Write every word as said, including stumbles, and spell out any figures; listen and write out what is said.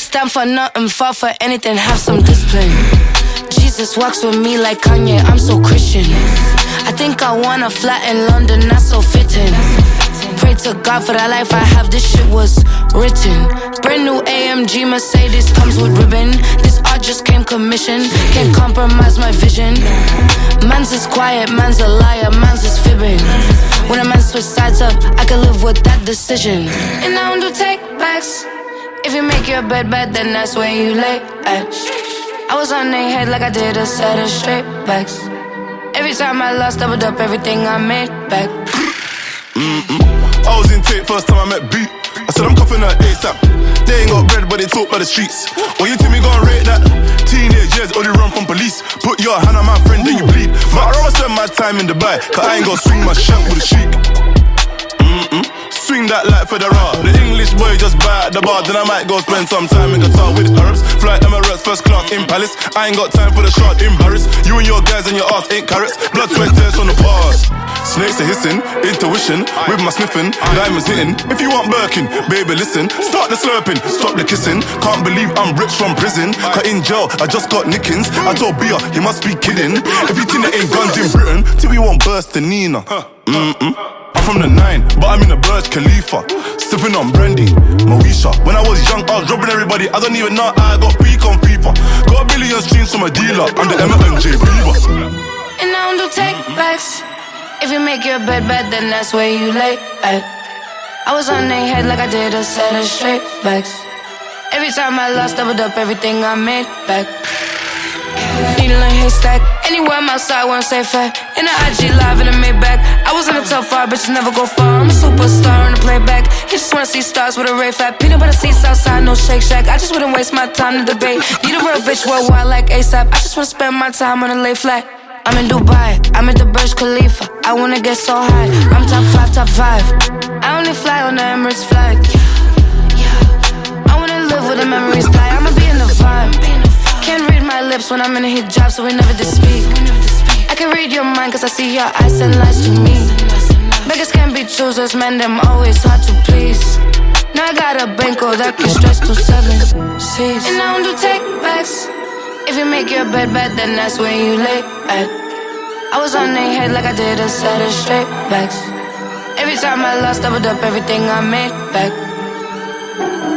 stand for nothing, fall for anything, have some discipline. Jesus walks with me like Kanye, I'm so Christian. I think I want a flat in London, not so fitting. Pray to God for that life I have, this shit was written. Brand new A M G Mercedes comes with ribbon. This art just came commissioned, can't compromise my vision. Man's is quiet, man's a liar, man's is fibbing. When a man switch sides up, I can live with that decision. And I don't do take backs. If you make your bed bad, then that's where you lay at. I was on their head like I did a set of straight backs. Every time I lost, doubled up everything I made back. Mm-mm. I was in tape first time I met B. I said I'm coughing her ASAP. They ain't got bread but they talk by the streets. Or you think me gon' rate that? Teenage years only run from police. Put your hand on my friend then you bleed. But I'd rather spend my time in Dubai, cause I ain't gon' swing my shank with a sheik. Mm-mm. Swing that like Federer. The English boy just buy at the bar. Then I might go spend some time in Qatar with Arabs. Fly Emirates first class in Palace. I ain't got time for the shot embarrassed. You and your guys and your ass ain't carrots. Blood, sweat, tears on the past. Snakes are hissing, intuition. With my sniffing, diamonds hitting. If you want Birkin, baby listen. Start the slurping, stop the kissing. Can't believe I'm rich from prison. Cause in jail, I just got nickings. I told Bia, he must be kidding. If you think there ain't guns in Britain, till we won't burst the Nina. Mm-mm. I'm from the nine, but I'm in the Burj Khalifa. Sipping on brandy, Moesha. When I was young, I was robbing everybody. I don't even know how I got peak on FIFA. Got a billion streams from a dealer. I'm the Eminem J. Beaver. And I don't do take backs. If you make your bed bad, then that's where you lay at. I was on their head like I did a set of straight backs. Every time I lost, doubled up everything I made back. Needle and haystack. Anywhere I'm outside, won't say fat. In the I G live in the Maybach. I was in the top five, bitches never go far. I'm a superstar in the playback. He just wanna see stars with a ray fat. Peanut butter seats outside, no Shake Shack. I just wouldn't waste my time to debate. Need a real bitch worldwide like ASAP. I just wanna spend my time on a lay flat. I'm in Dubai, I'm at the Burj Khalifa. I wanna get so high, I'm top five, top five. I only fly on the Emirates flight. I wanna live where the memories die. I'ma be in the vibe. Can't read my lips when I'm in a hijab, so we never did speak. I can read your mind cause I see your eyes and lies to me. Beggars can't be choosers, man, them always hard to please. Now I got a bankroll that can stretch to seven seas. And I don't do take backs. If you make your bed bad, then that's where you lay at. I was on their head like I did a set of straight backs. Every time I lost, doubled up everything I made back.